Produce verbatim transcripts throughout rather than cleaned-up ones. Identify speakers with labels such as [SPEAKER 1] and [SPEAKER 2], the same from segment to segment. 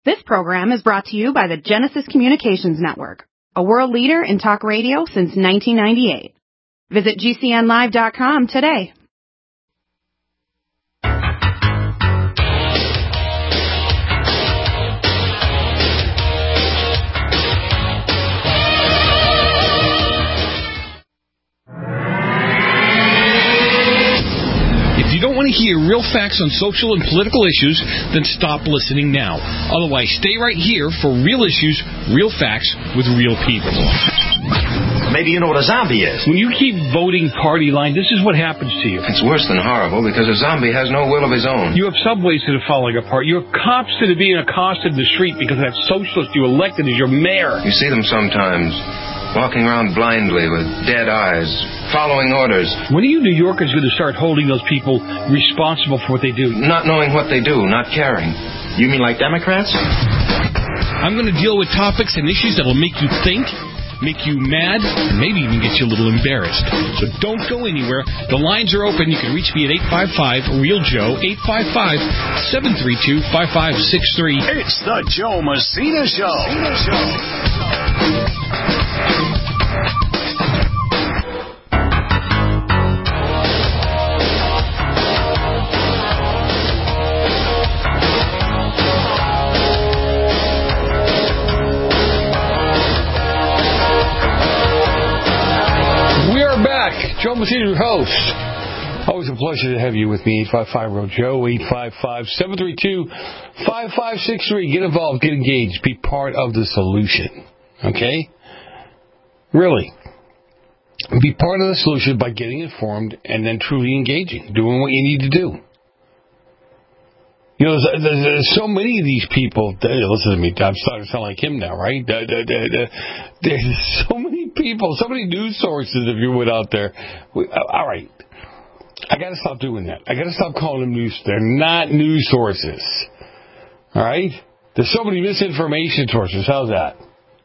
[SPEAKER 1] This program is brought to you by the Genesis Communications Network, a world leader in talk radio since nineteen ninety-eight. Visit G C N live dot com today.
[SPEAKER 2] If you don't want to hear real facts on social and political issues, then stop listening now. Otherwise, stay right here for real issues, real facts, with real people.
[SPEAKER 3] Maybe you know what a zombie is.
[SPEAKER 2] When you keep voting party line, this is what happens to you.
[SPEAKER 3] It's worse than horrible because a zombie has no will of his own.
[SPEAKER 2] You have subways that are falling apart. You have cops that are being accosted in the street because that socialist you elected as your mayor.
[SPEAKER 3] You see them sometimes, walking around blindly with dead eyes, following orders.
[SPEAKER 2] When are you New Yorkers going to start holding those people responsible for what they do?
[SPEAKER 3] Not knowing what they do, not caring. You mean like Democrats?
[SPEAKER 2] I'm going to deal with topics and issues that will make you think, make you mad, and maybe even get you a little embarrassed. So don't go anywhere. The lines are open. You can reach me at eight five five, REAL Joe, eight five five, seven three two, five five six three.
[SPEAKER 4] It's the Joe Messina Show. Messina Show.
[SPEAKER 2] Joe Messina, your host. Always a pleasure to have you with me. eight five five, REAL Joe, eight five five, seven three two, five five six three. Get involved, get engaged, be part of the solution. Okay? Really. Be part of the solution by getting informed and then truly engaging, doing what you need to do. You know, there's, there's, there's so many of these people. Listen to me, I'm starting to sound like him now, right? There's so many people, so many news sources, if you would, out there. All right. I got to stop doing that. I got to stop calling them news. They're not news sources. All right? There's so many misinformation sources. How's that?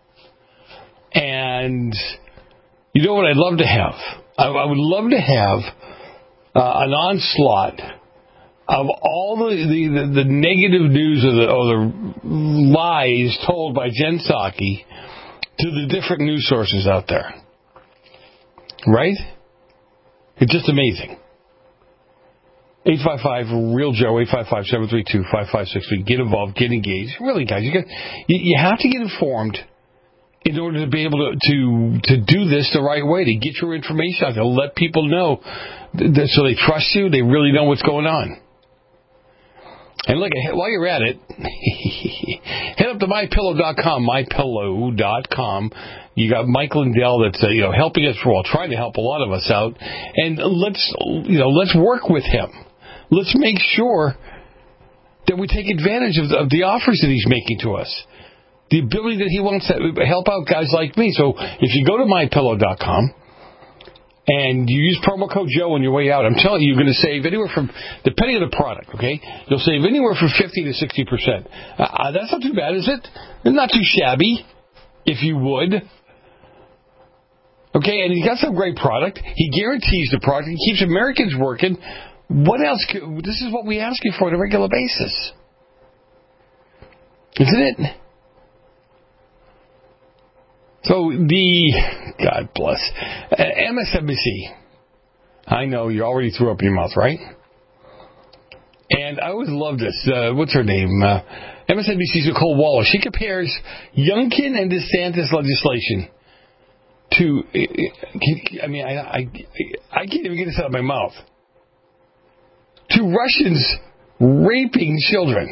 [SPEAKER 2] And you know what I'd love to have? I, I would love to have uh, an onslaught of all the, the, the, the negative news or the, or the lies told by Jen Psaki to the different news sources out there. Right? It's just amazing. eight five five, REAL Joe, eight five five, seven three two, five five six three. Get involved, get engaged. Really, guys, you, got, you, you have to get informed in order to be able to, to, to do this the right way, to get your information out there, let people know that, so they trust you, they really know what's going on. And look, while you're at it, head up to my pillow dot com, my pillow dot com. You got Mike Lindell that's uh, you know helping us for all, trying to help a lot of us out, and let's you know let's work with him. Let's make sure that we take advantage of the, of the offers that he's making to us, the ability that he wants to help out guys like me. So if you go to my pillow dot com. And you use promo code Joe on your way out, I'm telling you, you're going to save anywhere from, depending on the product, okay? You'll save anywhere from fifty to sixty percent. Uh, that's not too bad, is it? It's not too shabby, if you would. Okay, and he's got some great product. He guarantees the product. He keeps Americans working. What else? Could, this is what we ask you for on a regular basis. Isn't it? So the, God bless, uh, M S N B C, I know you already threw up your mouth, right? And I always love this. Uh, what's her name? Uh, M S N B C's Nicole Wallace. She compares Youngkin and DeSantis legislation to, I mean, I, I, I can't even get this out of my mouth, to Russians raping children.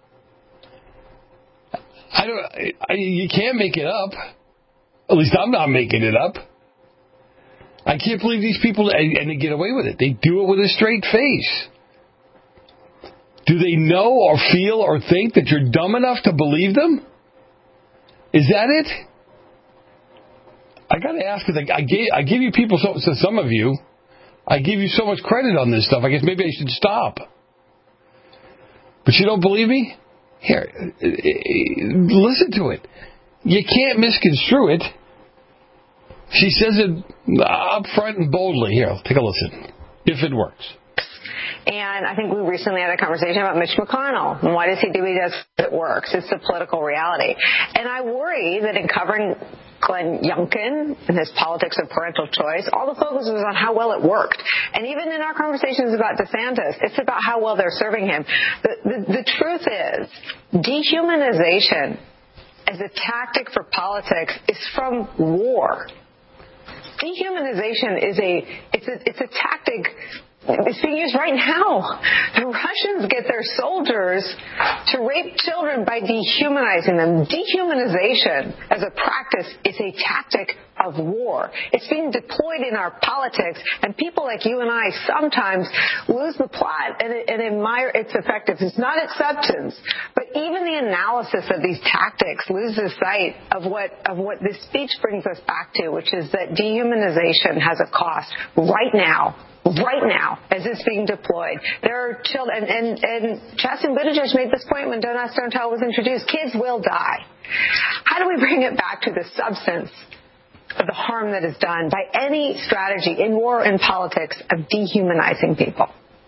[SPEAKER 2] I don't, I, you can't make it up. At least I'm not making it up. I can't believe these people, and, and they get away with it. They do it with a straight face. Do they know or feel or think that you're dumb enough to believe them? Is that it? I got to ask, because I, I, gave, I give you people, so, so some of you, I give you so much credit on this stuff, I guess maybe I should stop. But you don't believe me? Here, listen to it. You can't misconstrue it. She says it up front and boldly. Here, take a listen. If it works.
[SPEAKER 5] And I think we recently had a conversation about Mitch McConnell. And why does he do what he does? It works. It's the political reality. And I worry that in covering Glenn Youngkin and his politics of parental choice, all the focus was on how well it worked. And even in our conversations about DeSantis, it's about how well they're serving him. The, the, the truth is, dehumanization as a tactic for politics is from war. Dehumanization is a it's a it's a tactic. It's being used right now. The Russians get their soldiers to rape children by dehumanizing them. Dehumanization as a practice is a tactic of war. It's being deployed in our politics, and people like you and I sometimes lose the plot and, and admire its effectiveness, not its substance, but even the analysis of these tactics loses sight of what of what this speech brings us back to, which is that dehumanization has a cost right now. Right now, as it's being deployed, there are children, and, and, and Chasten Buttigieg made this point when Don't Ask, Don't Tell was introduced. Kids will die. How do we bring it back to the substance of the harm that is done by any strategy in war and politics of dehumanizing people?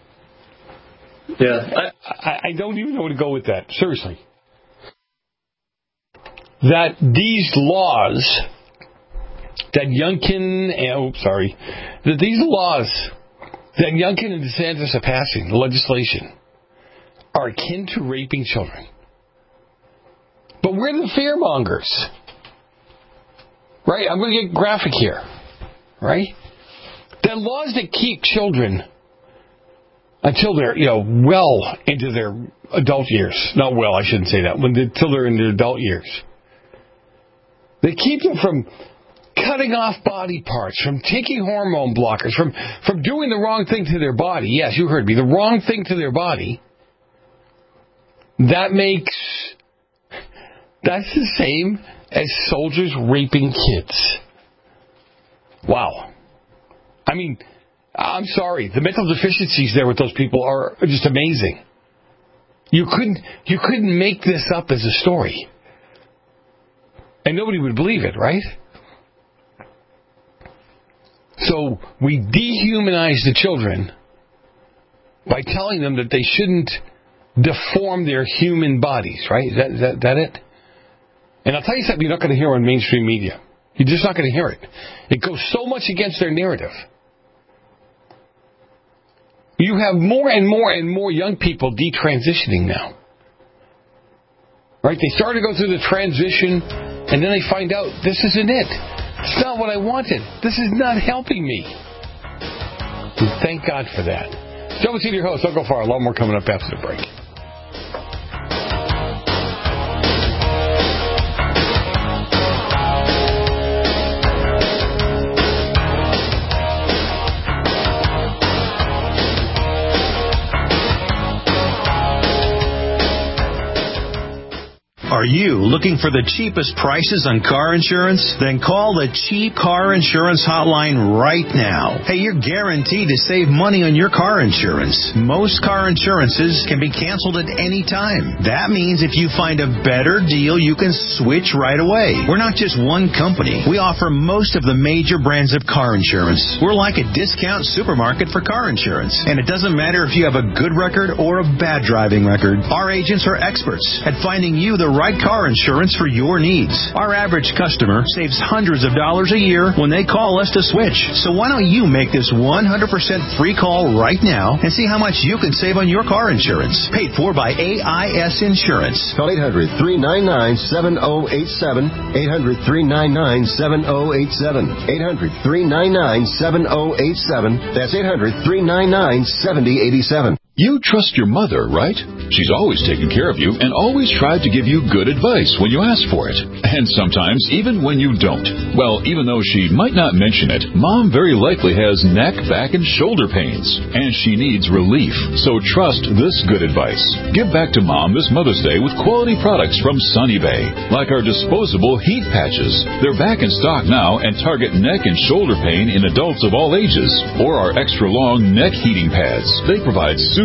[SPEAKER 2] Yeah, I, I don't even know where to go with that. Seriously, that these laws that Youngkin, oh, sorry, that these laws that Youngkin and DeSantis are passing, the legislation, are akin to raping children. But we're the fearmongers. Right? I'm going to get graphic here. Right? The laws that keep children until they're, you know, well into their adult years. Not well, I shouldn't say that. When they, until they're in their adult years. They keep them from cutting off body parts, from taking hormone blockers, from, from doing the wrong thing to their body. Yes, you heard me. The wrong thing to their body. That makes... That's the same as soldiers raping kids. Wow. I mean, I'm sorry. The mental deficiencies there with those people are just amazing. You couldn't, you couldn't make this up as a story. And nobody would believe it, right? So we dehumanize the children by telling them that they shouldn't deform their human bodies, right? Is that, is that, that it? And I'll tell you something you're not going to hear on mainstream media. You're just not going to hear it. It goes so much against their narrative. You have more and more and more young people detransitioning now. Right? They start to go through the transition, and then they find out, this isn't it. It's not what I wanted. This is not helping me. And thank God for that. Joe Messina, your host. Don't go far. A lot more coming up after the break.
[SPEAKER 6] Are you looking for the cheapest prices on car insurance? Then call the Cheap Car Insurance Hotline right now. Hey, you're guaranteed to save money on your car insurance. Most car insurances can be canceled at any time. That means if you find a better deal, you can switch right away. We're not just one company. We offer most of the major brands of car insurance. We're like a discount supermarket for car insurance. And it doesn't matter if you have a good record or a bad driving record. Our agents are experts at finding you the right car insurance for your needs. Our average customer saves hundreds of dollars a year when they call us to switch. So why don't you make this one hundred percent free call right now and see how much you can save on your car insurance. Paid for by A I S Insurance.
[SPEAKER 7] Call eight hundred, three nine nine, seven oh eight seven. eight hundred, three nine nine, seven oh eight seven. eight hundred, three nine nine, seven oh eight seven. That's eight hundred, three nine nine, seven oh eight seven.
[SPEAKER 8] You trust your mother, right? She's always taken care of you and always tried to give you good advice when you ask for it. And sometimes even when you don't. Well, even though she might not mention it, Mom very likely has neck, back, and shoulder pains. And she needs relief. So trust this good advice. Give back to Mom this Mother's Day with quality products from Sunny Bay. Like our disposable heat patches. They're back in stock now and target neck and shoulder pain in adults of all ages. Or our extra long neck heating pads. They provide soothing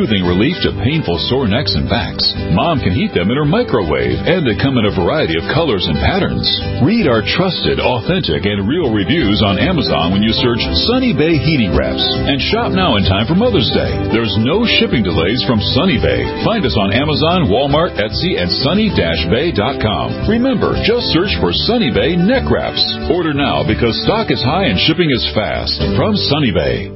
[SPEAKER 8] soothing relief to painful sore necks and backs. Mom can heat them in her microwave, and they come in a variety of colors and patterns. Read our trusted, authentic, and real reviews on Amazon when you search Sunny Bay Heating Wraps. And shop now in time for Mother's Day. There's no shipping delays from Sunny Bay. Find us on Amazon, Walmart, Etsy, and sunny dash bay dot com. Remember, just search for Sunny Bay Neck Wraps. Order now because stock is high and shipping is fast. From Sunny Bay.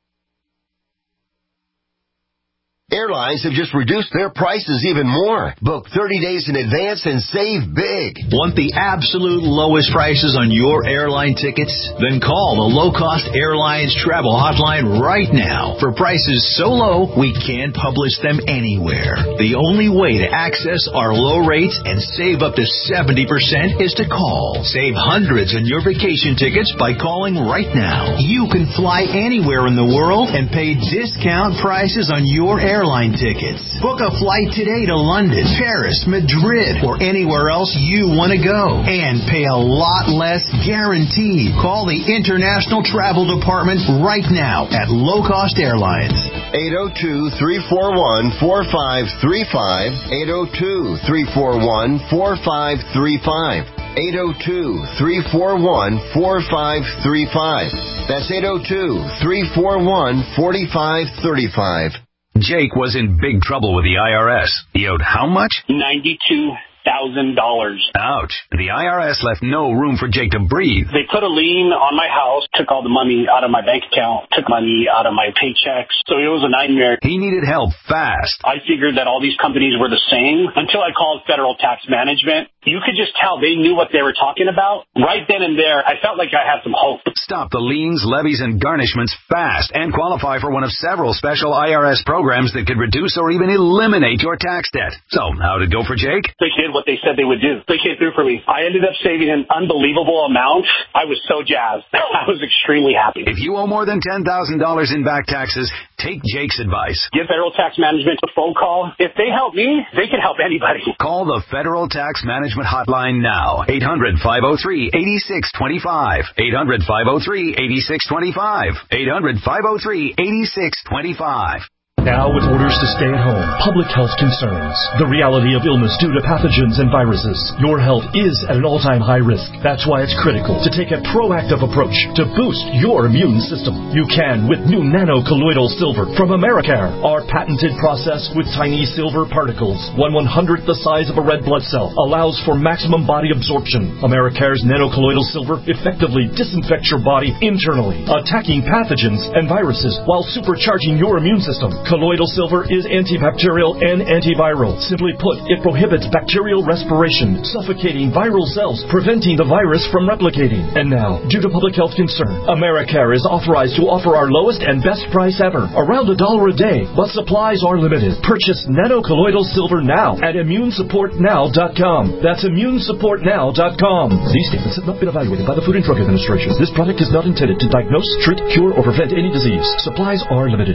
[SPEAKER 7] Airlines have just reduced their prices even more. Book thirty days in advance and save big.
[SPEAKER 6] Want the absolute lowest prices on your airline tickets? Then call the Low Cost Airlines Travel Hotline right now. For prices so low, we can't publish them anywhere. The only way to access our low rates and save up to seventy percent is to call. Save hundreds on your vacation tickets by calling right now. You can fly anywhere in the world and pay discount prices on your airline airline tickets. Book a flight today to London, Paris, Madrid, or anywhere else you want to go. And pay a lot less guaranteed. Call the International Travel Department right now at Low Cost Airlines.
[SPEAKER 7] eight oh two, three four one, four five three five. eight oh two, three four one, four five three five. eight oh two, three four one, four five three five. That's eight oh two, three four one, four five three five.
[SPEAKER 4] Jake was in big trouble with the I R S. He owed how much?
[SPEAKER 9] ninety-two thousand dollars.
[SPEAKER 4] Ouch. The I R S left no room for Jake to breathe.
[SPEAKER 9] They put a lien on my house, took all the money out of my bank account, took money out of my paychecks. So it was a nightmare.
[SPEAKER 4] He needed help fast.
[SPEAKER 9] I figured that all these companies were the same until I called Federal Tax Management. You could just tell they knew what they were talking about. Right then and there, I felt like I had some hope.
[SPEAKER 4] Stop the liens, levies, and garnishments fast and qualify for one of several special I R S programs that could reduce or even eliminate your tax debt. So, how did it go for Jake?
[SPEAKER 9] They did what they said they would do. They came through for me. I ended up saving an unbelievable amount. I was so jazzed. I was extremely happy.
[SPEAKER 4] If you owe more than ten thousand dollars in back taxes, take Jake's advice.
[SPEAKER 9] Give Federal Tax Management a phone call. If they help me, they can help anybody.
[SPEAKER 4] Call the Federal Tax Management Hotline now. eight hundred, five oh three, eight six two five. eight hundred, five oh three, eight six two five. eight hundred, five oh three, eight six two five.
[SPEAKER 10] Now with orders to stay at home, public health concerns, the reality of illness due to pathogens and viruses. Your health is at an all-time high risk. That's why it's critical to take a proactive approach to boost your immune system. You can with new nano-colloidal silver from Americare. Our patented process with tiny silver particles, one one-hundredth the size of a red blood cell, allows for maximum body absorption. Americare's nano-colloidal silver effectively disinfects your body internally, attacking pathogens and viruses while supercharging your immune system. Colloidal silver is antibacterial and antiviral. Simply put, it prohibits bacterial respiration, suffocating viral cells, preventing the virus from replicating. And now, due to public health concern, Americare is authorized to offer our lowest and best price ever, around a dollar a day, but supplies are limited. Purchase nano-colloidal silver now at immune support now dot com. That's immune support now dot com. These statements have not been evaluated by the Food and Drug Administration. This product is not intended to diagnose, treat, cure, or prevent any disease. Supplies are limited.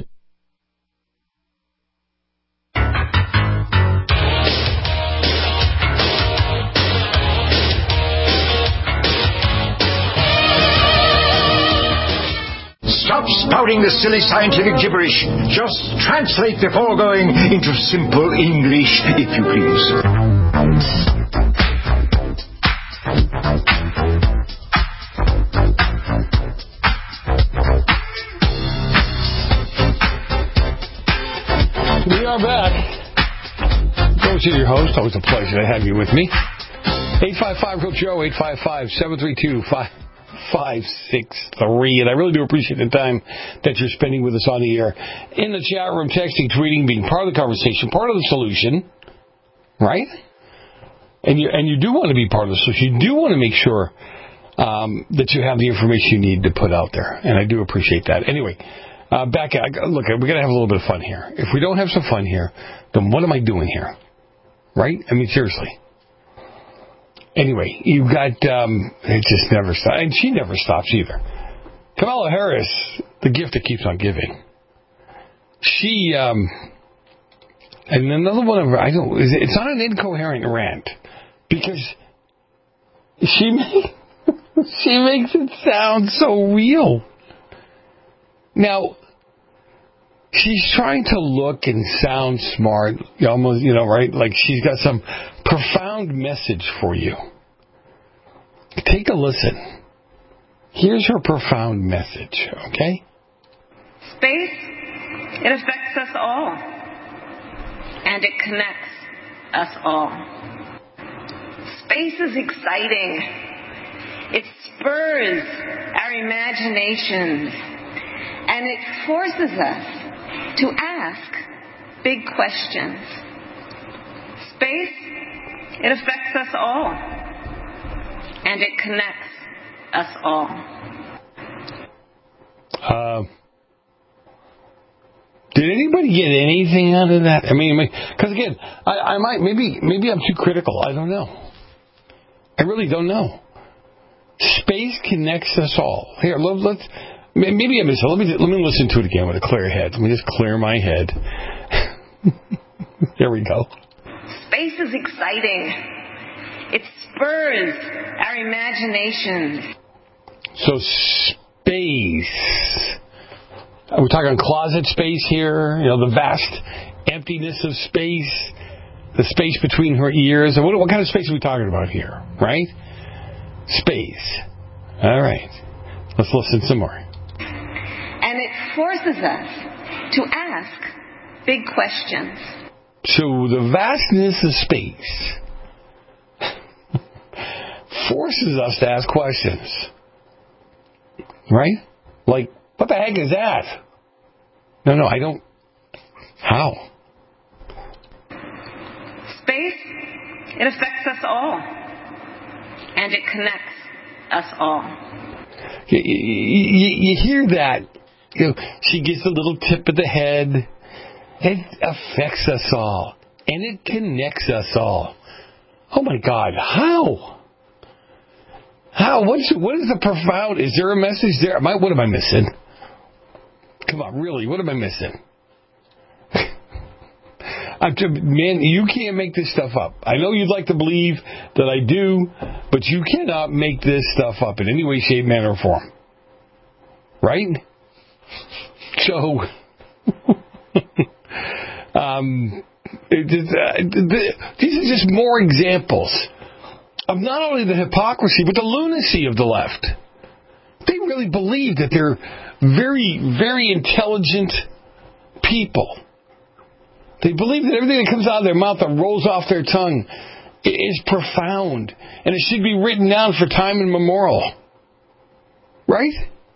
[SPEAKER 11] Stop spouting the silly scientific gibberish. Just translate the foregoing into simple English, if you please.
[SPEAKER 2] We are back. Joe is your host. Always a pleasure to have you with me. eight five five, real Joe, eight five five, seven three two, five five six three. And I really do appreciate the time that you're spending with us on the air. In the chat room, texting, tweeting, being part of the conversation, part of the solution, right? And you and you do want to be part of the solution. You do want to make sure um, that you have the information you need to put out there. And I do appreciate that. Anyway, uh, back at, look, we're going to have a little bit of fun here. If we don't have some fun here, then what am I doing here? Right? I mean, seriously. Anyway, you've got, um, it just never stops. And she never stops either. Kamala Harris, the gift that keeps on giving. She, um, and another one of her, I don't, it's not an incoherent rant. Because she, make, she makes it sound so real. Now, she's trying to look and sound smart, almost, you know, right? Like she's got some profound message for you. Take a listen. Here's her profound message, okay?
[SPEAKER 12] Space, it affects us all. And it connects us all. Space is exciting. It spurs our imaginations. And it forces us to ask big questions. Space, it affects us all. And it connects us all.
[SPEAKER 2] Uh, did anybody get anything out of that? I mean, because again, I, I might, maybe, maybe I'm too critical. I don't know. I really don't know. Space connects us all. Here, let, let's, maybe I missed it. Let me, let me listen to it again with a clear head. Let me just clear my head. There we go.
[SPEAKER 12] Space is exciting. It spurs our imaginations.
[SPEAKER 2] So space. We're talking closet space here, you know, the vast emptiness of space, the space between her ears. What, what kind of space are we talking about here, right? Space. All right. Let's listen some more.
[SPEAKER 12] And it forces us to ask big questions.
[SPEAKER 2] So the vastness of space forces us to ask questions. Right? Like, what the heck is that? No, no, I don't. How?
[SPEAKER 12] Space, it affects us all. And it connects us all.
[SPEAKER 2] You, you, you hear that? You know, she gets a little tip of the head. It affects us all. And it connects us all. Oh my God, how? How? What's, what is the profound? Is there a message there? Am I, what am I missing? Come on, really, what am I missing? I'm just, man, you can't make this stuff up. I know you'd like to believe that I do, but you cannot make this stuff up in any way, shape, manner, or form. Right? So, um, it, it, uh, these are just more examples of not only the hypocrisy, but the lunacy of the left. They really believe that they're very, very intelligent people. They believe that everything that comes out of their mouth and rolls off their tongue is profound, and it should be written down for time immemorial. Right?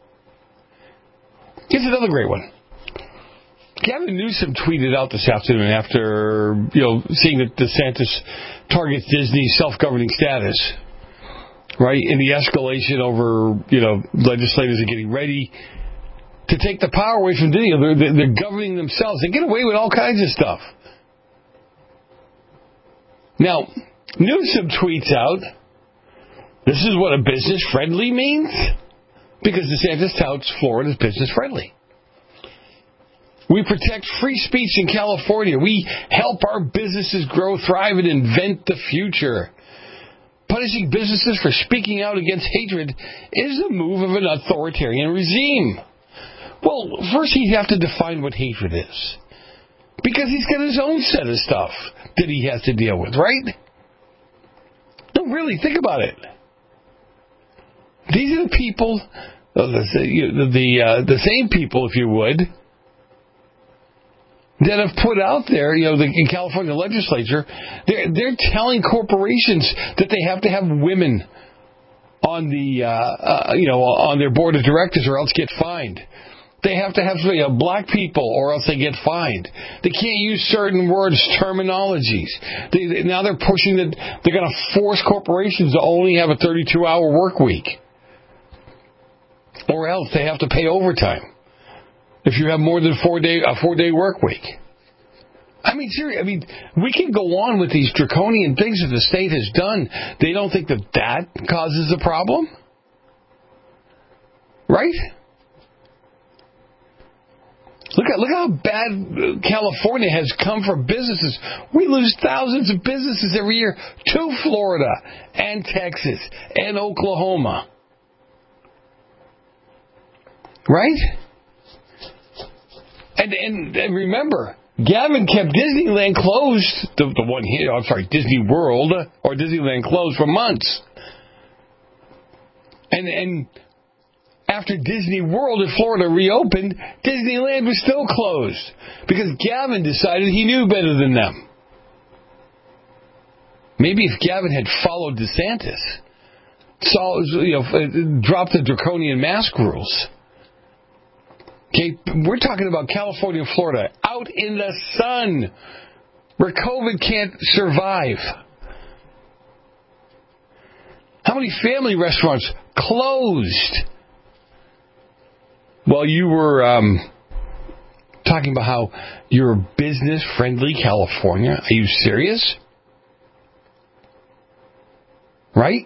[SPEAKER 2] Here's another great one. Gavin Newsom tweeted out this afternoon after, you know, seeing that DeSantis targets Disney's self-governing status, right? And the escalation over, you know, legislators are getting ready to take the power away from Disney. They're, they're governing themselves. They get away with all kinds of stuff. Now, Newsom tweets out, this is what a business-friendly means? Because DeSantis touts Florida as business-friendly. We protect free speech in California. We help our businesses grow, thrive, and invent the future. Punishing businesses for speaking out against hatred is a move of an authoritarian regime. Well, first he'd have to define what hatred is. Because he's got his own set of stuff that he has to deal with, right? No, really, think about it. These are the people, the, the, uh, the same people, if you would, that have put out there, you know, the in California legislature, they're, they're telling corporations that they have to have women on the, uh, uh, you know, on their board of directors or else get fined. They have to have you know, black people or else they get fined. They can't use certain words, terminologies. They, they, now they're pushing that they're going to force corporations to only have a thirty-two hour work week. Or else they have to pay overtime if you have more than four day a four day work week. I mean, seriously, I mean, we can go on with these draconian things that the state has done. They don't think that that causes a problem? Right? Look at look how bad California has come for businesses. We lose thousands of businesses every year to Florida and Texas and Oklahoma. Right? And, and, and remember, Gavin kept Disneyland closed, the, the one here, I'm sorry, Disney World, or Disneyland closed for months. And, and after Disney World in Florida reopened, Disneyland was still closed because Gavin decided he knew better than them. Maybe if Gavin had followed DeSantis, saw, you know, dropped the draconian mask rules. Okay, we're talking about California and Florida, out in the sun, where COVID can't survive. How many family restaurants closed? Well, you were um, talking about how you're business-friendly California. Are you serious? Right?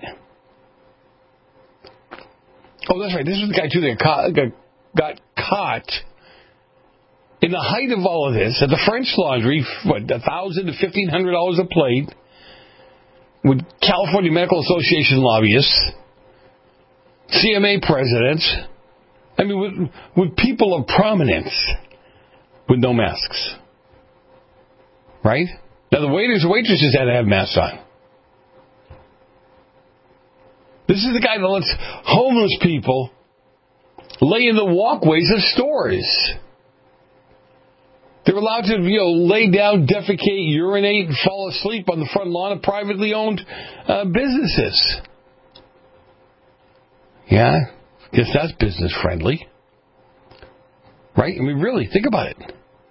[SPEAKER 2] Oh, that's right. This is the guy, too, that got, got, got caught in the height of all of this at the French Laundry, what, one thousand dollars to fifteen hundred dollars a plate, with California Medical Association lobbyists, C M A presidents, I mean, with, with people of prominence with no masks. Right? Now, the waiters and waitresses had to have masks on. This is the guy that lets homeless people lay in the walkways of stores. They're allowed to, you know, lay down, defecate, urinate, and fall asleep on the front lawn of privately owned uh, businesses. Yeah, I guess that's business friendly. Right? I mean, really, think about it.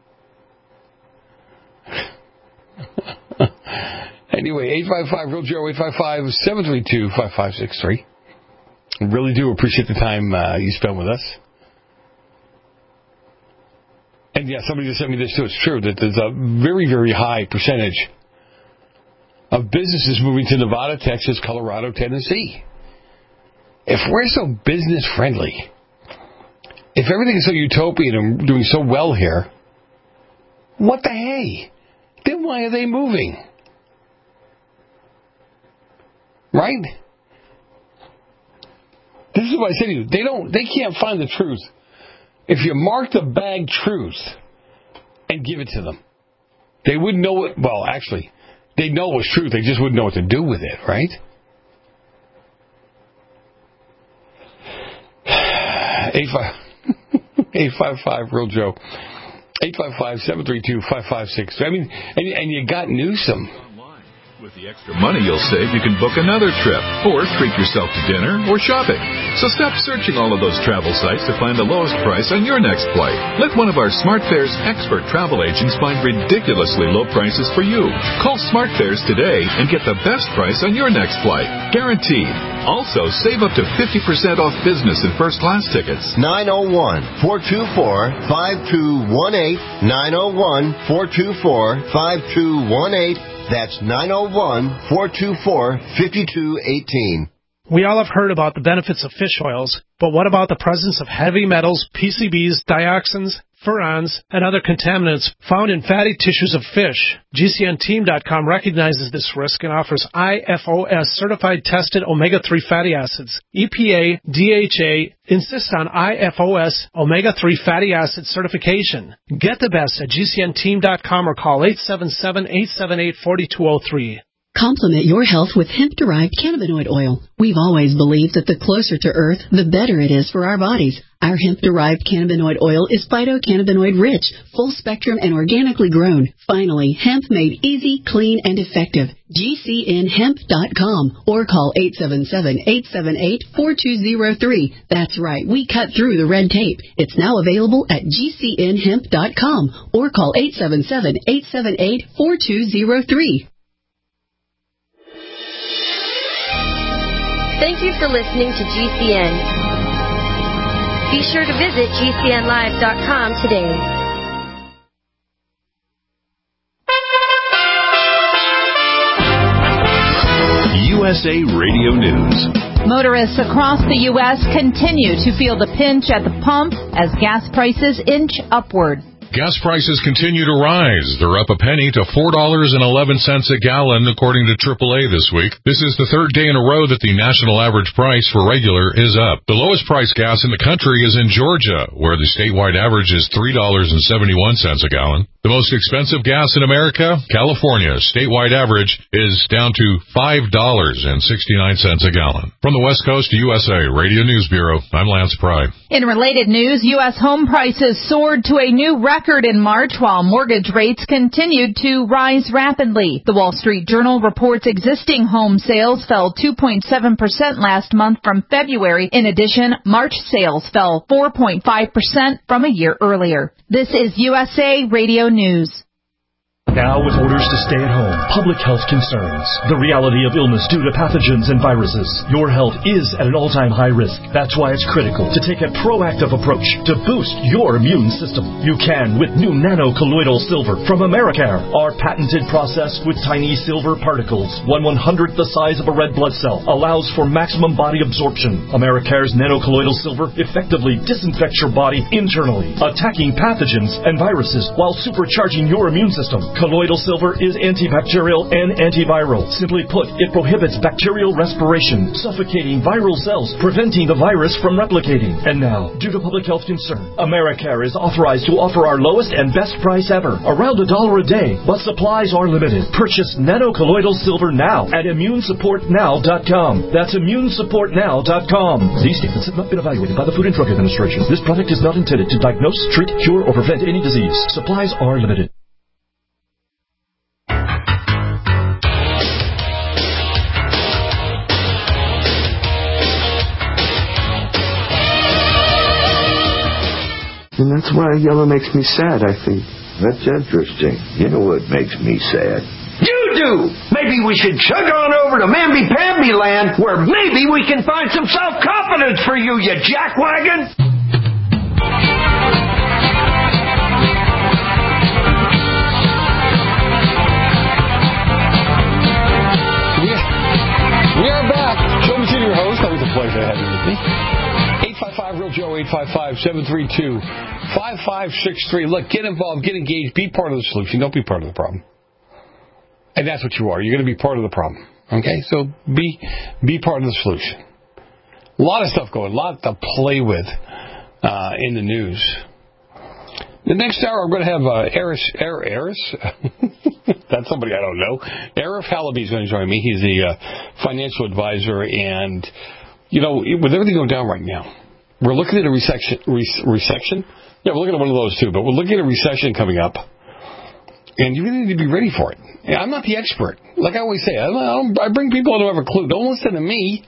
[SPEAKER 2] Anyway, eight five five, real Joe, eight five five, seven three two, five five six three. I really do appreciate the time uh, you spend with us. And yeah, somebody just sent me this too. It's true that there's a very, very high percentage of businesses moving to Nevada, Texas, Colorado, Tennessee. If we're so business friendly, if everything is so utopian and doing so well here, what the hey? Then why are they moving? Right? This is what I say to you. They don't. They can't find the truth. If you mark the bag truth and give it to them, they wouldn't know it. Well, actually, they know it's truth. They just wouldn't know what to do with it, right? Eight five eight five five real Joe. Eight five five seven three two five five six. I mean, and and you got Newsom.
[SPEAKER 8] With the extra money you'll save, you can book another trip or treat yourself to dinner or shopping. So stop searching all of those travel sites to find the lowest price on your next flight. Let one of our SmartFares expert travel agents find ridiculously low prices for you. Call SmartFares today and get the best price on your next flight. Guaranteed. Also, save up to fifty percent off business and first class tickets.
[SPEAKER 7] nine oh one, four two four, five two one eight. nine oh one, four two four, five two one eight. That's nine oh one, four two four, five two one eight.
[SPEAKER 13] We all have heard about the benefits of fish oils, but what about the presence of heavy metals, P C Bs, dioxins, furans, and other contaminants found in fatty tissues of fish? G C N team dot com recognizes this risk and offers I F O S certified tested omega three fatty acids. E P A, D H A insists on I F O S omega three fatty acid certification. Get the best at G C N team dot com or call eight seven seven, eight seven eight, four two zero three.
[SPEAKER 14] Complement your health with hemp-derived cannabinoid oil. We've always believed that the closer to Earth, the better it is for our bodies. Our hemp-derived cannabinoid oil is phytocannabinoid rich, full-spectrum, and organically grown. Finally, hemp made easy, clean, and effective. G C N hemp dot com or call eight seven seven, eight seven eight, four two zero three. That's right, we cut through the red tape. It's now available at G C N hemp dot com or call eight seven seven, eight seven eight, four two zero three.
[SPEAKER 15] Thank you for listening to G C N. Be sure to visit G C N live dot com today.
[SPEAKER 8] U S A Radio News.
[SPEAKER 16] Motorists across the U S continue to feel the pinch at the pump as gas prices inch upward. Gas prices continue to rise. They're up a penny to four dollars and eleven cents a gallon, according to triple A this week. This is the third day in a row that the national average price for regular is up. The lowest price gas in the country is in Georgia, where the statewide average is three dollars and seventy-one cents a gallon. The most expensive gas in America, California, statewide average is down to five dollars and sixty-nine cents a gallon. From the West Coast to U S A Radio News Bureau, I'm Lance Pry.
[SPEAKER 17] In related news, U S home prices soared to a new record in March while mortgage rates continued to rise rapidly. The Wall Street Journal reports existing home sales fell two point seven percent last month from February. In addition, March sales fell four point five percent from a year earlier. This is U S A Radio News.
[SPEAKER 10] Now with orders to stay at home, public health concerns, the reality of illness due to pathogens and viruses. Your health is at an all-time high risk. That's why it's critical to take a proactive approach to boost your immune system. You can with new nano-colloidal silver from Americare. Our patented process with tiny silver particles, one one-hundredth the size of a red blood cell, allows for maximum body absorption. Americare's nano-colloidal silver effectively disinfects your body internally, attacking pathogens and viruses while supercharging your immune system. Colloidal silver is antibacterial and antiviral. Simply put, it prohibits bacterial respiration, suffocating viral cells, preventing the virus from replicating. And now, due to public health concern, Americare is authorized to offer our lowest and best price ever, around a dollar a day, but supplies are limited. Purchase nano-colloidal silver now at immune support now dot com. That's immune support now dot com. These statements have not been evaluated by the Food and Drug Administration. This product is not intended to diagnose, treat, cure, or prevent any disease. Supplies are limited.
[SPEAKER 18] And that's why yellow makes me sad, I think. That's interesting. You know what makes me sad?
[SPEAKER 11] You do! Maybe we should chug on over to Mamby-Pamby land, where maybe we can find some self-confidence for you, you jackwagon!
[SPEAKER 2] We are back. Joe Messina, your host. Always a pleasure having you with me. eight five five real Joe, eight five five, seven three two, five five six three. Look, get involved, get engaged, be part of the solution. Don't be part of the problem. And that's what you are. You're going to be part of the problem. Okay? So be be part of the solution. A lot of stuff going, a lot to play with uh, in the news. The next hour, I'm going to have uh, Eris, er, Eris? That's somebody I don't know. Arif Halaby is going to join me. He's the uh, financial advisor. And, you know, with everything going down right now, we're looking at a recession. Recession? Yeah, we're looking at one of those too. But we're looking at a recession coming up. And you really need to be ready for it. I'm not the expert. Like I always say, I, don't, I bring people who don't have a clue. Don't listen to me.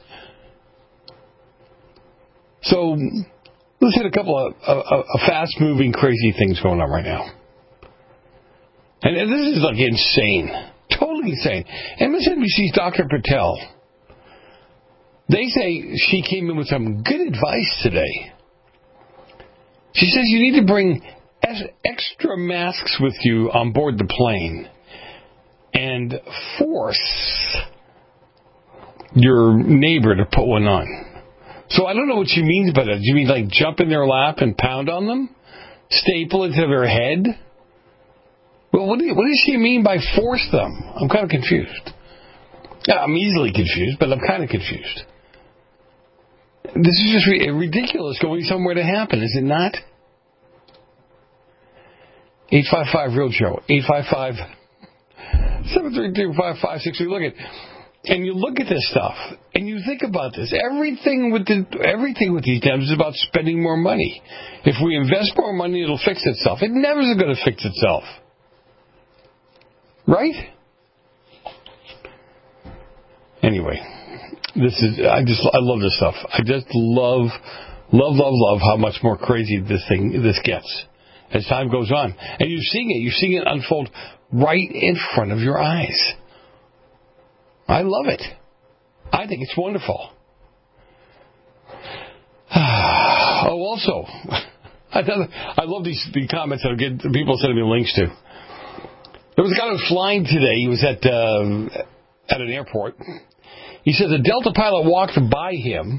[SPEAKER 2] So let's hit a couple of, of, of fast-moving, crazy things going on right now. And, and this is like insane. Totally insane. M S N B C's Doctor Patel, they say she came in with some good advice today. She says you need to bring extra masks with you on board the plane and force your neighbor to put one on. So I don't know what she means by that. Do you mean like jump in their lap and pound on them? Staple it to their head? Well, what, do you, what does she mean by force them? I'm kind of confused. Yeah, I'm easily confused, but I'm kind of confused. This is just ridiculous going somewhere to happen, is it not? eight five five real Joe. eight five five, seven three two, five five six three. Look at, and you look at this stuff, and you think about this. Everything with the everything with these dams is about spending more money. If we invest more money, it'll fix itself. It never is going to fix itself. Right? Anyway, this is, I just, I love this stuff. I just love, love, love, love how much more crazy this thing, this gets as time goes on. And you're seeing it, you're seeing it unfold right in front of your eyes. I love it. I think it's wonderful. Oh, also, I love these, these comments that get, people sending me links to. There was a guy who was flying today. He was at uh, at an airport. He says a Delta pilot walked by him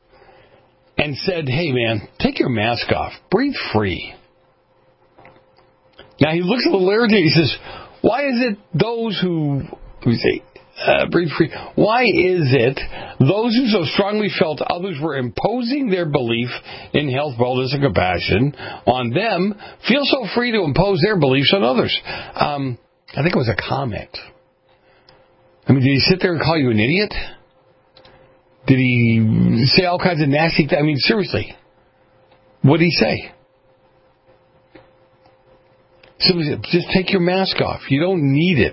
[SPEAKER 2] and said, "Hey, man, take your mask off. Breathe free." Now he looks a little irritated. He says, why is it those who, let me say, uh, breathe free, why is it those who so strongly felt others were imposing their belief in health, wellness, and compassion on them feel so free to impose their beliefs on others? Um, I think it was a comment. I mean, did he sit there and call you an idiot? Did he say all kinds of nasty things? I mean, seriously. What did he say? Simply said, just take your mask off. You don't need it.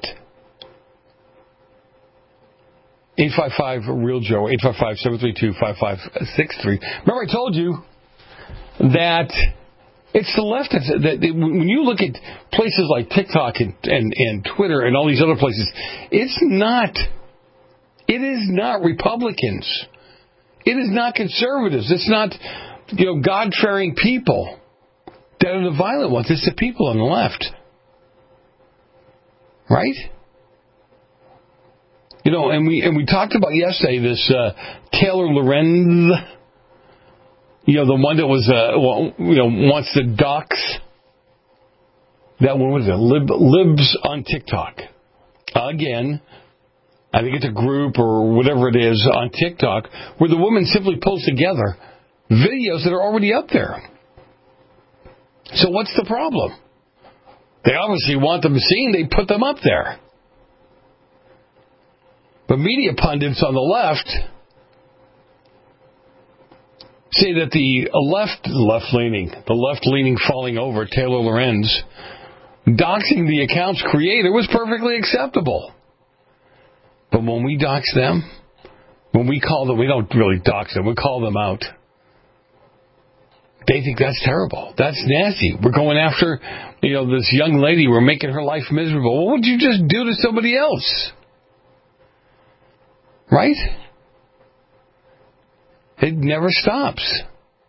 [SPEAKER 2] eight five five, real Joe, eight five five, seven three two, five five six three. Remember I told you that it's the left. That when you look at places like TikTok and, and, and Twitter and all these other places, it's not, it is not Republicans. It is not conservatives. It's not, you know, God-fearing people that are the violent ones. It's the people on the left. Right? You know, and we and we talked about yesterday this uh, Taylor Lorenz, you know, the one that was, uh, well, you know, wants to dox. That one was it, Lib, Libs on TikTok. Again, I think it's a group or whatever it is on TikTok where the woman simply pulls together videos that are already up there. So what's the problem? They obviously want them seen. They put them up there. But media pundits on the left say that the left, left-leaning, the left-leaning falling over, Taylor Lorenz, doxing the account's creator was perfectly acceptable. But when we dox them, when we call them, we don't really dox them, we call them out. They think that's terrible. That's nasty. We're going after, you know, this young lady. We're making her life miserable. What would you just do to somebody else? Right? It never stops.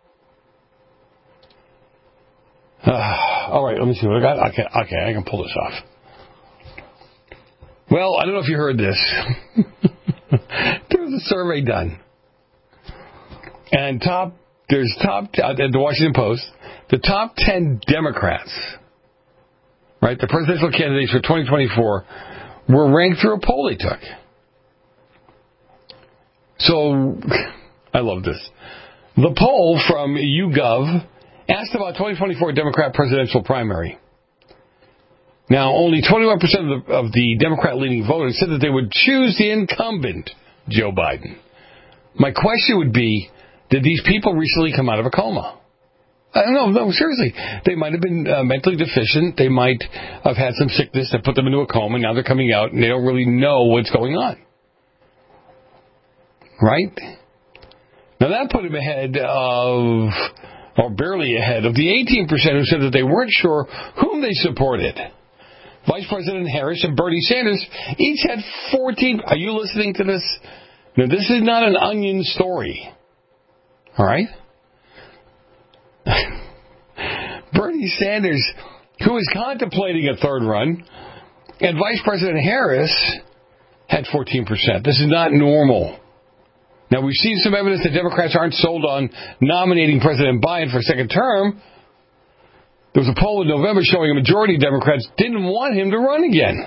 [SPEAKER 2] Uh, all right, let me see what I got. Okay, okay, I can pull this off. Well, I don't know if you heard this. There was a survey done. And top, there's top, at the Washington Post, the top ten Democrats, right, the presidential candidates for twenty twenty-four, were ranked through a poll they took. So, I love this. The poll from YouGov asked about twenty twenty-four Democrat presidential primary. Now, only twenty-one percent of the, of the Democrat-leaning voters said that they would choose the incumbent, Joe Biden. My question would be, did these people recently come out of a coma? Uh, no, no, seriously. They might have been uh, mentally deficient. They might have had some sickness that put them into a coma. Now they're coming out and they don't really know what's going on. Right? Now that put him ahead of, or barely ahead of the eighteen percent who said that they weren't sure whom they supported. Vice President Harris and Bernie Sanders each had fourteen. Are you listening to this? Now this is not an onion story. All right? Bernie Sanders, who is contemplating a third run, and Vice President Harris had fourteen percent. This is not normal. Now, we've seen some evidence that Democrats aren't sold on nominating President Biden for a second term. There was a poll in November showing a majority of Democrats didn't want him to run again.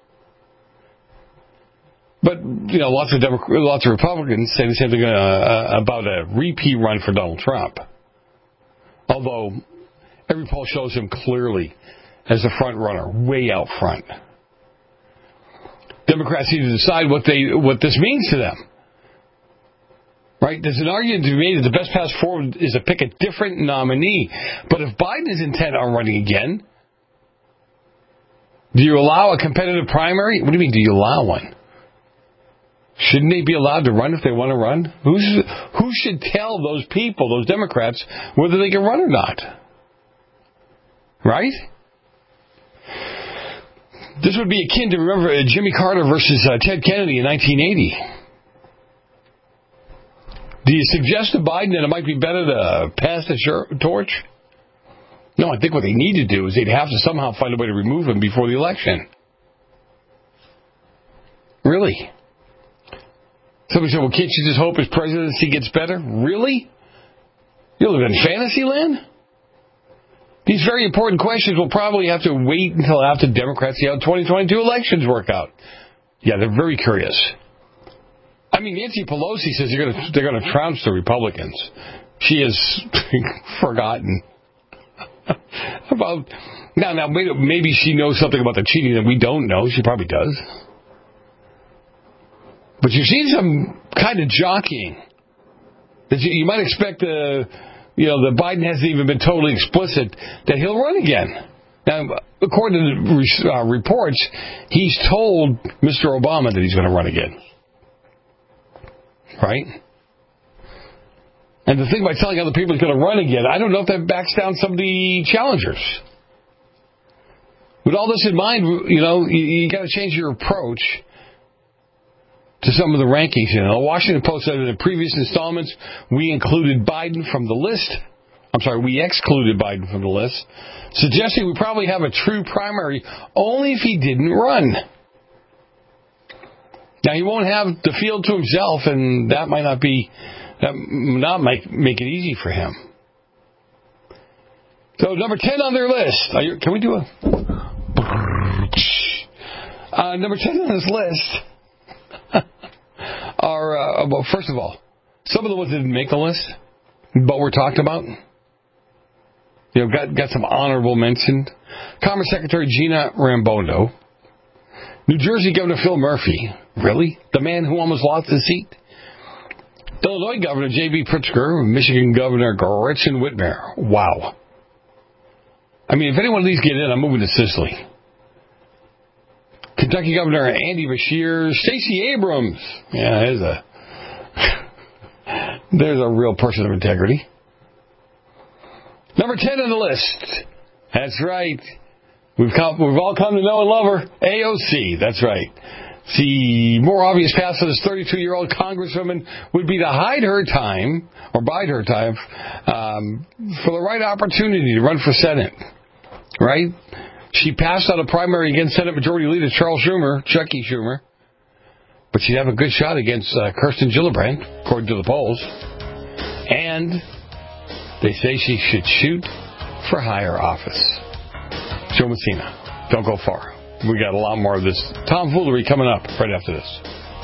[SPEAKER 2] But, you know, lots of Demo- lots of Republicans say the same thing uh, about a repeat run for Donald Trump. Although every poll shows him clearly as the front runner, way out front. Democrats need to decide what they what this means to them. Right? There's an argument to be made that the best path forward is to pick a different nominee. But if Biden is intent on running again, do you allow a competitive primary? What do you mean, do you allow one? Shouldn't they be allowed to run if they want to run? Who's, who should tell those people, those Democrats, whether they can run or not? Right? This would be akin to, remember, Jimmy Carter versus uh, Ted Kennedy in nineteen eighty. Do you suggest to Biden that it might be better to pass the torch? No, I think what they need to do is they'd have to somehow find a way to remove him before the election. Really? Somebody said, well, can't you just hope his presidency gets better? Really? You live in fantasy land? These very important questions will probably have to wait until after Democrats see how twenty twenty-two elections work out. Yeah, they're very curious. I mean, Nancy Pelosi says they're going to they're going to trounce the Republicans. She has forgotten about now. Now, maybe she knows something about the cheating that we don't know. She probably does. But you've seen some kind of jockeying that you, you might expect. Uh, you know, that Biden hasn't even been totally explicit that he'll run again. Now, according to the uh, reports, he's told Mister Obama that he's going to run again. Right? And the thing by telling other people he's going to run again, I don't know if that backs down some of the challengers. With all this in mind, you know, you, you got to change your approach to some of the rankings. You know, the Washington Post said in the previous installments, we included Biden from the list. I'm sorry, we excluded Biden from the list, suggesting we probably have a true primary only if he didn't run. Now, he won't have the field to himself, and that might not be, that might not make, make it easy for him. So, number ten on their list. Are you, can we do a... Uh, number ten on this list are, uh, well, first of all, some of the ones that didn't make the list, but were talked about. You know, got, got some honorable mention. Commerce Secretary Gina Raimondo. New Jersey Governor Phil Murphy. Really? The man who almost lost his seat? Illinois Governor J B. Pritzker. Michigan Governor Gretchen Whitmer. Wow. I mean, if any one of these get in, I'm moving to Sicily. Kentucky Governor Andy Beshear. Stacey Abrams. Yeah, there's a, there's a real person of integrity. Number ten on the list. That's right. We've come, we've all come to know and love her. A O C. That's right. The more obvious path for this thirty-two-year-old congresswoman would be to hide her time, or bide her time, um, for the right opportunity to run for Senate. Right? She passed out a primary against Senate Majority Leader Charles Schumer, Chucky Schumer. But she'd have a good shot against uh, Kirsten Gillibrand, according to the polls. And they say she should shoot for higher office. Joe Messina, don't go far. We got a lot more of this tomfoolery coming up right after this.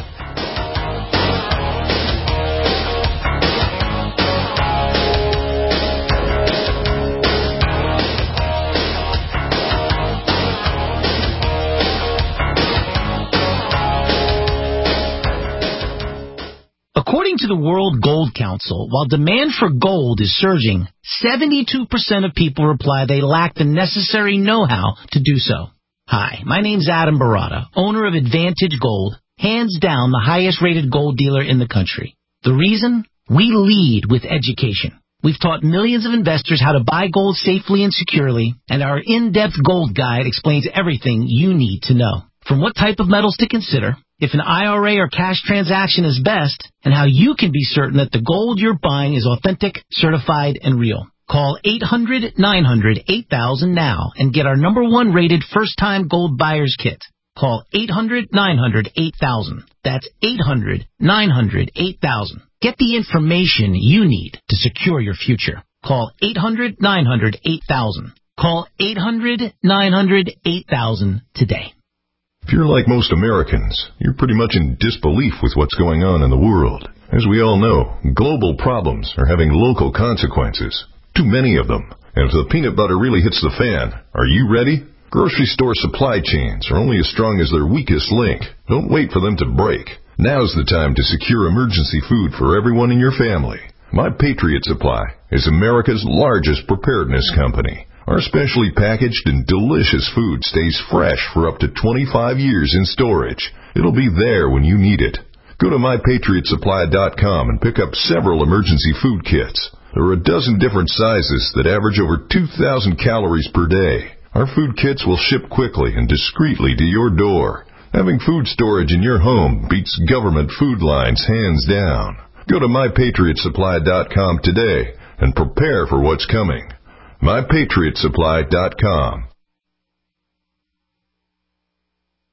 [SPEAKER 19] According to the World Gold Council, while demand for gold is surging, seventy-two percent of people reply they lack the necessary know-how to do so. Hi, my name's Adam Barata, owner of Advantage Gold, hands down the highest-rated gold dealer in the country. The reason? We lead with education. We've taught millions of investors how to buy gold safely and securely, and our in-depth gold guide explains everything you need to know. From what type of metals to consider, if an I R A or cash transaction is best, and how you can be certain that the gold you're buying is authentic, certified, and real. Call eight hundred nine hundred eight thousand now and get our number one rated first-time gold buyer's kit. Call eight hundred nine hundred eight thousand. That's eight hundred nine hundred eight thousand. Get the information you need to secure your future. Call eight hundred nine hundred eight thousand. Call eight hundred nine hundred eight thousand today.
[SPEAKER 20] If you're like most Americans, you're pretty much in disbelief with what's going on in the world. As we all know, global problems are having local consequences. Too many of them. And if the peanut butter really hits the fan, are you ready? Grocery store supply chains are only as strong as their weakest link. Don't wait for them to break. Now's the time to secure emergency food for everyone in your family. My Patriot Supply is America's largest preparedness company. Our specially packaged and delicious food stays fresh for up to twenty-five years in storage. It'll be there when you need it. Go to my patriot supply dot com and pick up several emergency food kits. There are a dozen different sizes that average over two thousand calories per day. Our food kits will ship quickly and discreetly to your door. Having food storage in your home beats government food lines hands down. Go to my patriot supply dot com today and prepare for what's coming. my patriot supply dot com.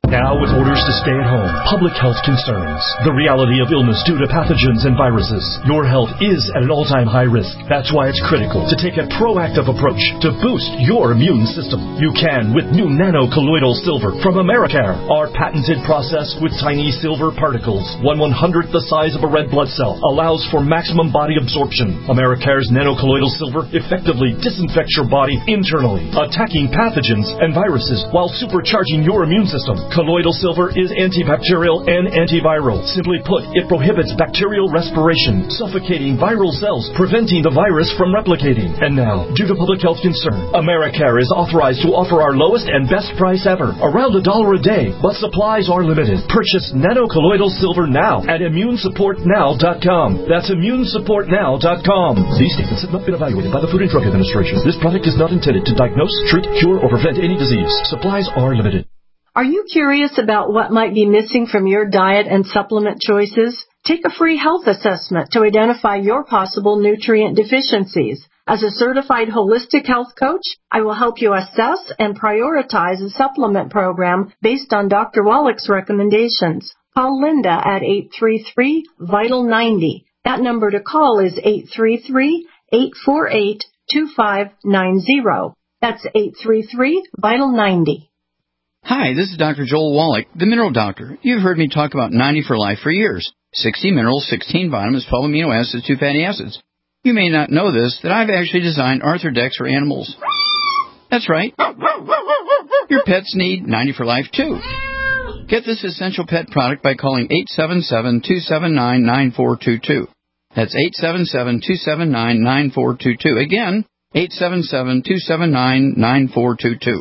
[SPEAKER 10] Now with orders to stay at home, public health concerns, the reality of illness due to pathogens and viruses. Your health is at an all-time high risk. That's why it's critical to take a proactive approach to boost your immune system. You can with new nano-colloidal silver from Americare. Our patented process with tiny silver particles, one one-hundredth the size of a red blood cell, allows for maximum body absorption. Americare's nano-colloidal silver effectively disinfects your body internally, attacking pathogens and viruses while supercharging your immune system. Colloidal silver is antibacterial and antiviral. Simply put, it prohibits bacterial respiration, suffocating viral cells, preventing the virus from replicating. And now, due to public health concern, Americare is authorized to offer our lowest and best price ever, around a dollar a day, but supplies are limited. Purchase nano-colloidal silver now at immune support now dot com. That's immune support now dot com. These statements have not been evaluated by the Food and Drug Administration. This product is not intended to diagnose, treat, cure, or prevent any disease. Supplies are limited.
[SPEAKER 21] Are you curious about what might be missing from your diet and supplement choices? Take a free health assessment to identify your possible nutrient deficiencies. As a certified holistic health coach, I will help you assess and prioritize a supplement program based on Doctor Wallach's recommendations. Call Linda at eight three three, vital ninety. That number to call is eight three three, eight four eight, two five nine zero. That's eight three three, vital ninety.
[SPEAKER 22] Hi, this is Doctor Joel Wallach, the Mineral Doctor. You've heard me talk about ninety for Life for years. sixty minerals, sixteen vitamins, twelve amino acids, two fatty acids. You may not know this, that I've actually designed Arthrodex for animals. That's right. Your pets need ninety for Life, too. Get this essential pet product by calling eight seven seven, two seven nine, nine four two two. That's eight seven seven, two seven nine, nine four two two. Again, eight seven seven, two seven nine, nine four two two.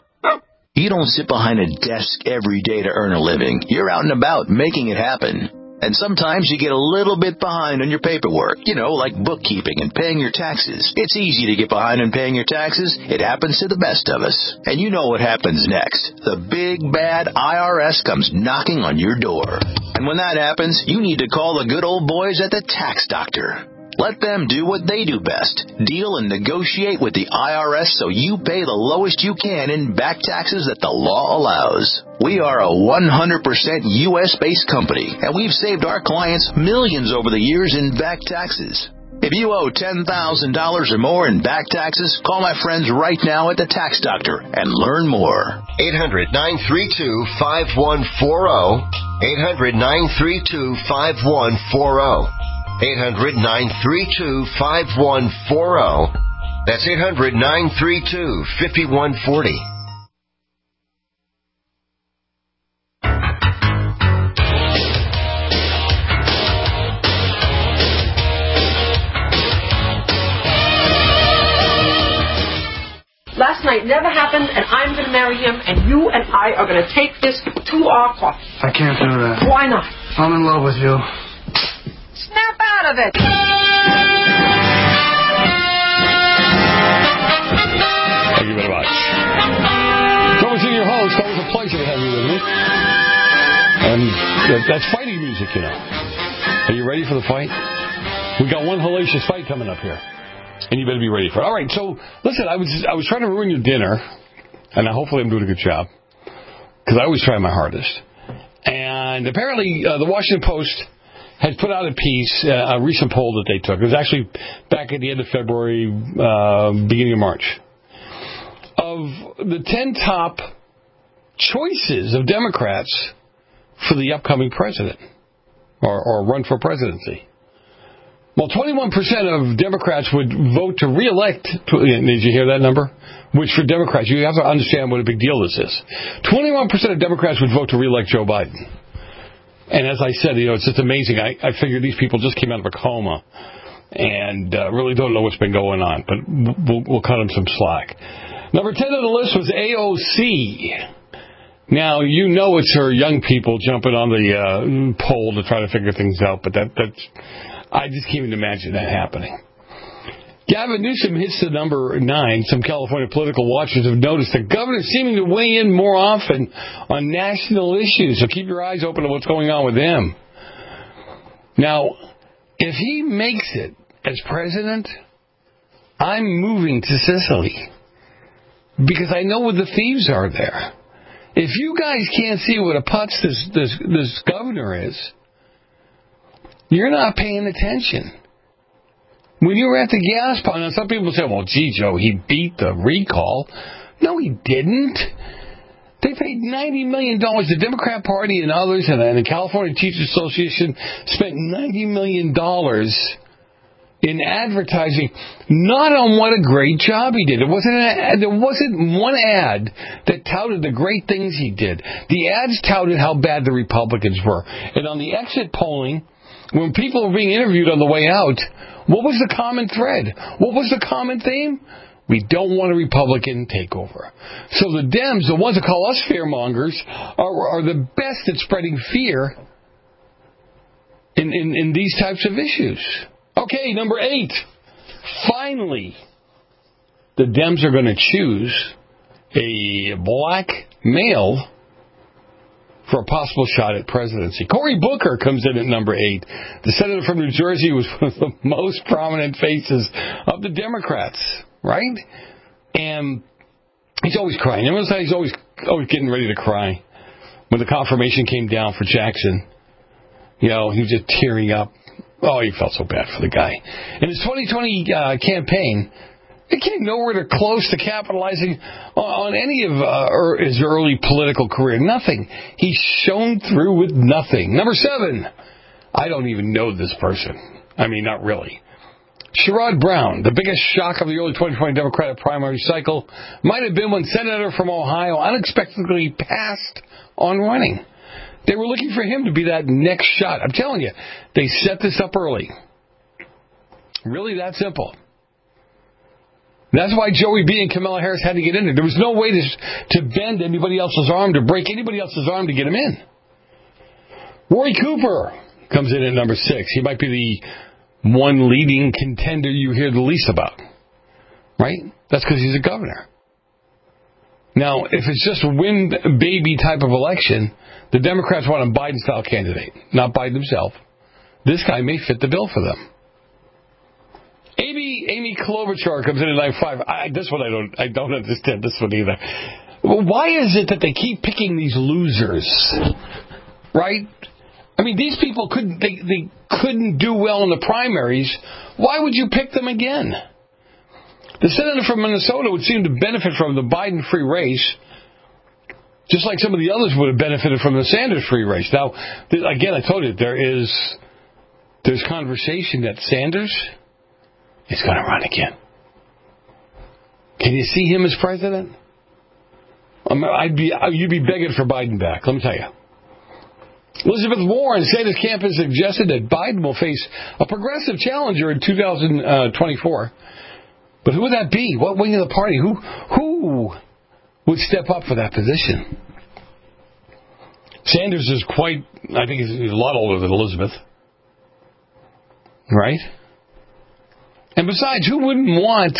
[SPEAKER 23] You don't sit behind a desk every day to earn a living. You're out and about making it happen. And sometimes you get a little bit behind on your paperwork, you know, like bookkeeping and paying your taxes. It's easy to get behind on paying your taxes. It happens to the best of us. And you know what happens next. The big, bad I R S comes knocking on your door. And when that happens, you need to call the good old boys at the Tax Doctor. Let them do what they do best. Deal and negotiate with the I R S so you pay the lowest you can in back taxes that the law allows. We are a one hundred percent U S-based company, and we've saved our clients millions over the years in back taxes. If you owe ten thousand dollars or more in back taxes, call my friends right now at the Tax Doctor and learn more.
[SPEAKER 7] eight hundred, nine three two, five one four zero. eight hundred, nine three two, five one four zero. eight hundred, nine three two, five one four zero. That's eight hundred, nine three two, five one four zero.
[SPEAKER 24] Last night never happened, and I'm going to marry him, and you and I are going to take this to our coffee.
[SPEAKER 25] I can't do that.
[SPEAKER 24] Why not?
[SPEAKER 25] I'm in love with you.
[SPEAKER 24] Snap out of it.
[SPEAKER 2] Thank you very much. Thomas, in your host, always a pleasure to have you with me. And that's fighting music, you know. Are you ready for the fight? We got one hellacious fight coming up here. And you better be ready for it. All right, so, listen, I was I was trying to ruin your dinner, and hopefully I'm doing a good job, because I always try my hardest. And apparently uh, the Washington Post had put out a piece, uh, a recent poll that they took. It was actually back at the end of February, uh, beginning of March, of the ten top choices of Democrats for the upcoming president, or, or run for presidency. Well, twenty-one percent of Democrats would vote to re-elect. Did you hear that number? Which for Democrats, you have to understand what a big deal this is. twenty-one percent of Democrats would vote to re-elect Joe Biden. And as I said, you know, it's just amazing. I, I figured these people just came out of a coma and uh, really don't know what's been going on. But we'll, we'll cut them some slack. Number ten on the list was A O C. Now, you know it's her young people jumping on the uh, poll to try to figure things out, but that that's... I just can't even imagine that happening. Gavin Newsom hits the number nine. Some California political watchers have noticed the governor seeming to weigh in more often on national issues, so keep your eyes open to what's going on with him. Now, if he makes it as president, I'm moving to Sicily, because I know where the thieves are there. If you guys can't see what a putz this, this, this governor is, you're not paying attention. When you were at the gas pump, now some people say, well, gee, Joe, he beat the recall. No, he didn't. They paid ninety million dollars. The Democrat Party and others, and the California Teachers Association spent ninety million dollars in advertising, not on what a great job he did. It wasn't an ad, there wasn't one ad that touted the great things he did. The ads touted how bad the Republicans were. And on the exit polling, when people were being interviewed on the way out, what was the common thread? What was the common theme? We don't want a Republican takeover. So the Dems, the ones that call us fearmongers, are, are the best at spreading fear in, in, in these types of issues. Okay, number eight. Finally, the Dems are going to choose a black male for a possible shot at presidency. Cory Booker comes in at number eight. The senator from New Jersey was one of the most prominent faces of the Democrats, right? And he's always crying. Everyone says he's always always getting ready to cry. When the confirmation came down for Jackson, you know, he was just tearing up. Oh, he felt so bad for the guy. In his twenty twenty uh, campaign, he came nowhere to close to capitalizing on any of uh, his early political career. Nothing. He shone through with nothing. Number seven. I don't even know this person. I mean, not really. Sherrod Brown, the biggest shock of the early twenty twenty Democratic primary cycle, might have been when Senator from Ohio unexpectedly passed on running. They were looking for him to be that next shot. I'm telling you, they set this up early. Really that simple. That's why Joey B. and Kamala Harris had to get in there. There was no way to, to bend anybody else's arm, to break anybody else's arm to get him in. Roy Cooper comes in at number six. He might be the one leading contender you hear the least about. Right? That's because he's a governor. Now, if it's just a win baby type of election, the Democrats want a Biden-style candidate, not Biden himself. This guy may fit the bill for them. Amy Amy Klobuchar comes in at nine five. I, this one I don't I don't understand this one either. Well, why is it that they keep picking these losers? Right? I mean, these people couldn't they, they couldn't do well in the primaries. Why would you pick them again? The senator from Minnesota would seem to benefit from the Biden-free race, just like some of the others would have benefited from the Sanders-free race. Now, again, I told you, there is there's conversation that Sanders is going to run again. Can you see him as president? I'd be, you'd be begging for Biden back, let me tell you. Elizabeth Warren, Sanders' camp has suggested that Biden will face a progressive challenger in two thousand twenty-four. But who would that be? What wing of the party? Who who would step up for that position? Sanders is quite, I think he's a lot older than Elizabeth. Right? And besides, who wouldn't want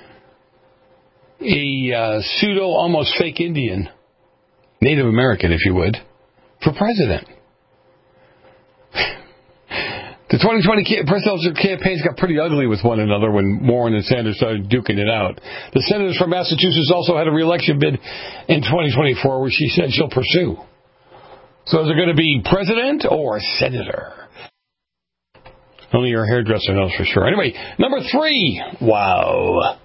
[SPEAKER 2] a uh, pseudo, almost fake Indian, Native American, if you would, for president? The twenty twenty presidential campaigns got pretty ugly with one another when Warren and Sanders started duking it out. The senators from Massachusetts also had a re-election bid in twenty twenty-four, which she said she'll pursue. So is it going to be president or senator? Only your hairdresser knows for sure. Anyway, number three. Wow.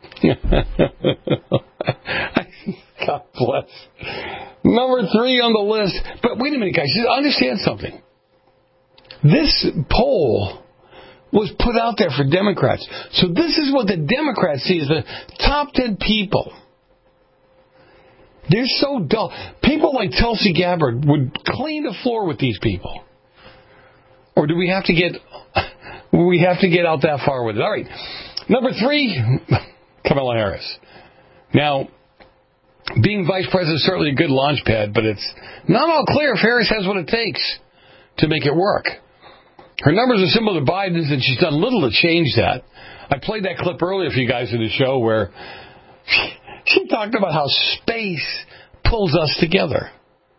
[SPEAKER 2] God bless. Number three on the list. But wait a minute, guys. Understand something. This poll was put out there for Democrats. So this is what the Democrats see as the top ten people. They're so dull. People like Tulsi Gabbard would clean the floor with these people. Or do we have to get we have to get out that far with it? All right. Number three, Kamala Harris. Now, being vice president is certainly a good launch pad, but it's not all clear if Harris has what it takes to make it work. Her numbers are similar to Biden's, and she's done little to change that. I played that clip earlier for you guys in the show where she, she talked about how space pulls us together.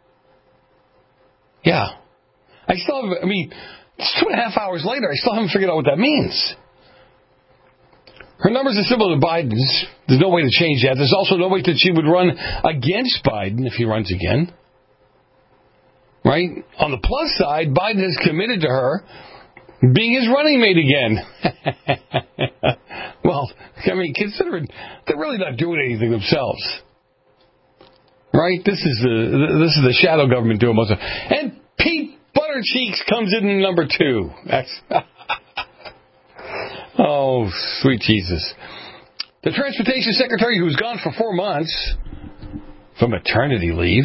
[SPEAKER 2] Yeah. I still have, I mean, two and a half hours later, I still haven't figured out what that means. Her numbers are similar to Biden's. There's no way to change that. There's also no way that she would run against Biden if he runs again. Right? On the plus side, Biden has committed to her being his running mate again. Well, I mean, considering they're really not doing anything themselves. Right? This is the this is the shadow government doing most of it. And Pete Buttigieg comes in at number two. That's oh, sweet Jesus. The Transportation Secretary, who's gone for four months from maternity leave.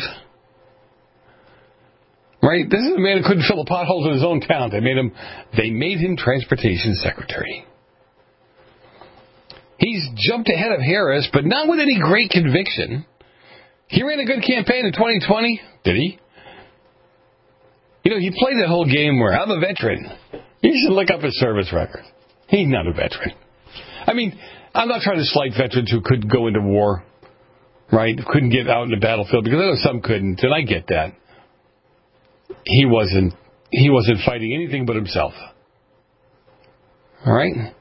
[SPEAKER 2] Right? This is a man who couldn't fill the potholes in his own town. They made him they made him Transportation Secretary. He's jumped ahead of Harris, but not with any great conviction. He ran a good campaign in twenty twenty, did he? You know, he played that whole game where I'm a veteran. You should look up his service record. He's not a veteran. I mean, I'm not trying to slight veterans who couldn't go into war, right? Couldn't get out in the battlefield, because I know some couldn't, and I get that. He wasn't. He wasn't fighting anything but himself. All right.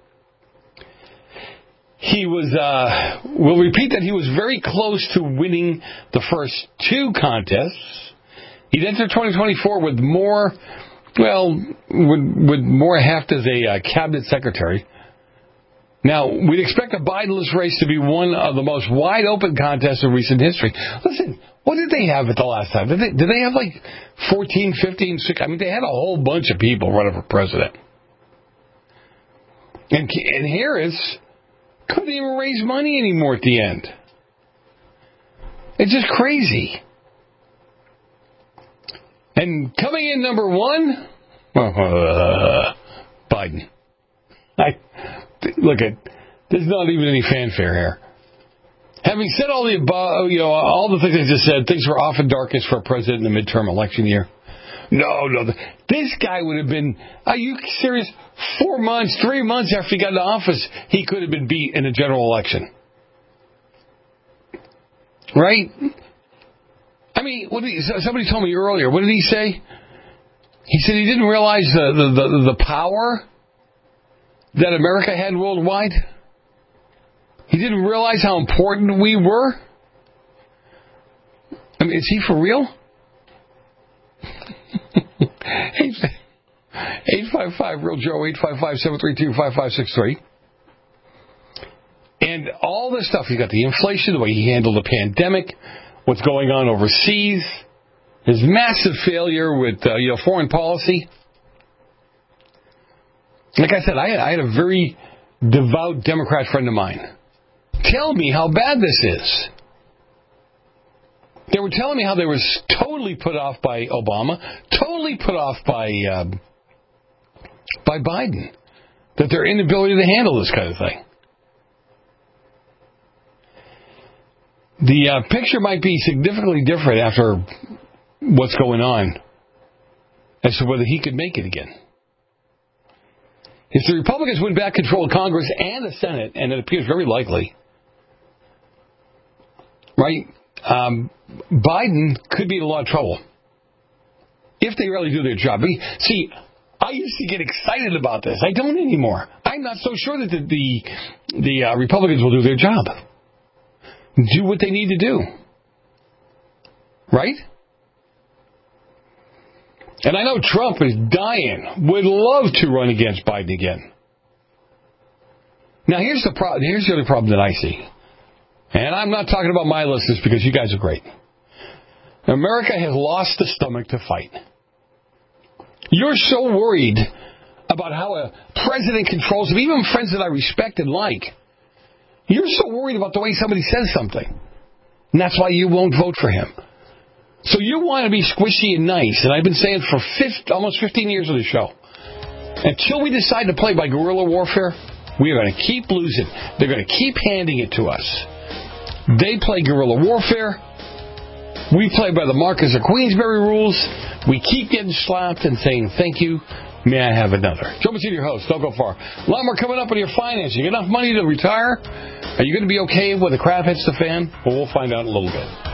[SPEAKER 2] He was. Uh, we'll repeat that he was very close to winning the first two contests. He'd enter twenty twenty-four with more, well, with, with more heft as a uh, cabinet secretary. Now, we'd expect a Bidenless race to be one of the most wide open contests in recent history. Listen, what did they have at the last time? Did they, did they have like fourteen, fifteen, sixteen? I mean, they had a whole bunch of people running for president. And, and Harris couldn't even raise money anymore at the end. It's just crazy. And coming in number one, uh, Biden. I look at. There's not even any fanfare here. Having said all the above, you know, all the things I just said, things were often darkest for a president in the midterm election year. No, no, this guy would have been. Are you serious? Four months, three months after he got into office, he could have been beat in a general election. Right? I mean, what did he, somebody told me earlier. What did he say? He said he didn't realize the, the, the, the power that America had worldwide. He didn't realize how important we were. I mean, is he for real? eight five five real Joe, eight five five, seven three two, five five six three. And all this stuff, you got the inflation, the way he handled the pandemic, what's going on overseas, his massive failure with uh, you know foreign policy. Like I said, I, I had a very devout Democrat friend of mine tell me how bad this is. They were telling me how they were totally put off by Obama, totally put off by uh, by Biden, that their inability to handle this kind of thing. The uh, picture might be significantly different after what's going on as to whether he could make it again. If the Republicans win back control of Congress and the Senate, and it appears very likely, right, um, Biden could be in a lot of trouble if they really do their job. See, I used to get excited about this. I don't anymore. I'm not so sure that the the, the uh, Republicans will do their job. Do what they need to do. Right? And I know Trump is dying, would love to run against Biden again. Now, here's the pro- here's the other problem that I see. And I'm not talking about my listeners because you guys are great. America has lost the stomach to fight. You're so worried about how a president controls them, even friends that I respect and like. You're so worried about the way somebody says something. And that's why you won't vote for him. So you want to be squishy and nice. And I've been saying for fifty, almost fifteen years of the show. Until we decide to play by guerrilla warfare, we are going to keep losing. They're going to keep handing it to us. They play guerrilla warfare. We play by the Marcus of Queensberry rules. We keep getting slapped and saying, thank you. May I have another? Joe Mazzini, your host. Don't go far. A lot more coming up on your financing. Enough money to retire? Are you going to be okay when the crap hits the fan? Well, we'll find out in a little bit.